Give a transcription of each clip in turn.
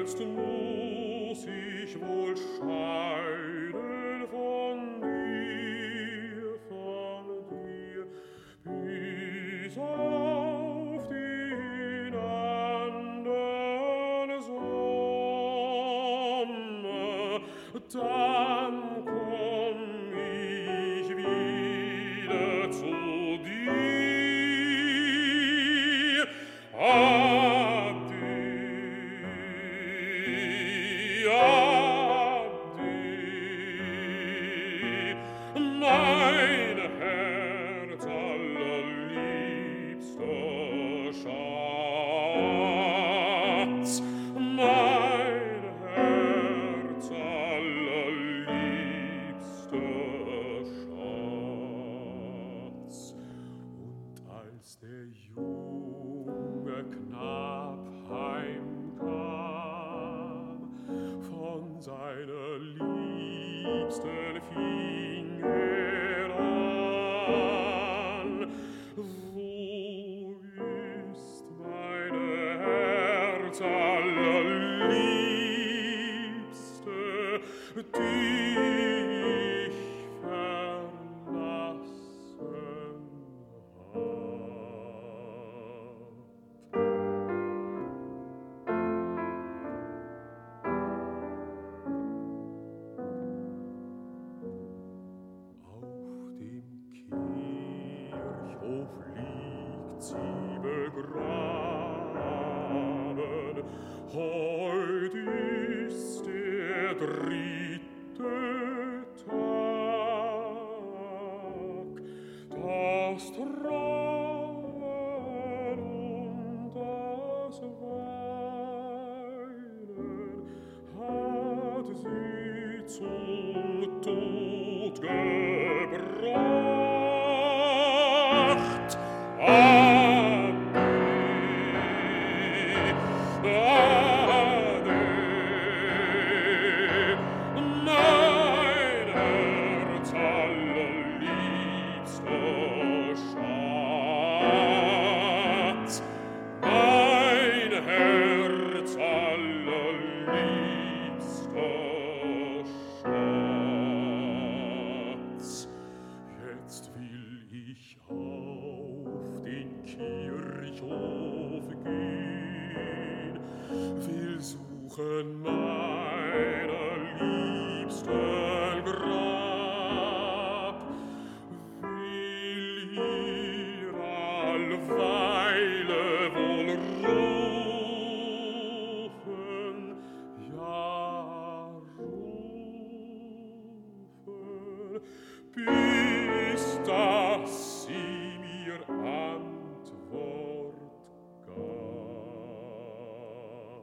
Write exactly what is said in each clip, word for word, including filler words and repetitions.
jetzt muss ich wohl scheiden von dir, von dir, bis auf den andern Sommer, dann komm ich wieder zu dir. Ade, ade, mein Herz allerliebster Schatz, mein Herz allerliebster Schatz. Und als der junge Knab heimkam, von seiner Liebsten fing er an: Wo ist meine Herz allerliebste, die ich verlassen hab? Auf dem Kirchhof liegt sie begraben. Heut ist der dritte Tag. Das Trauern und das Weinen hat sie zum Tod gebracht. Ade, ade, mein Herz allerliebster Schatz, mein Herz allerliebster Schatz. Jetzt will ich auf den Kirchhof gehen, will suchen meiner Liebsten Grab, will ihr allweile wohl rufen, ja rufen, bis dass sie mir Antwort gab.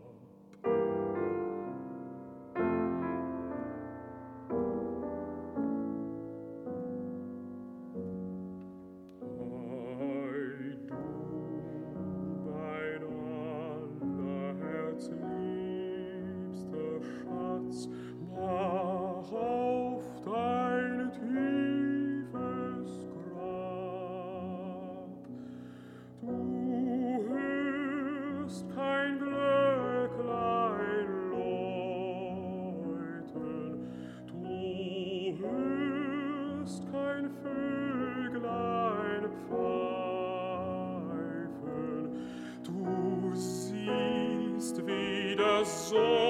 Ei, du, mein allerherzliebster Schatz, mach auf dein tiefes Grab. Du hörst kein Glöcklein läuten, du hörst kein Vöglein pfeifen, du siehst weder Sonne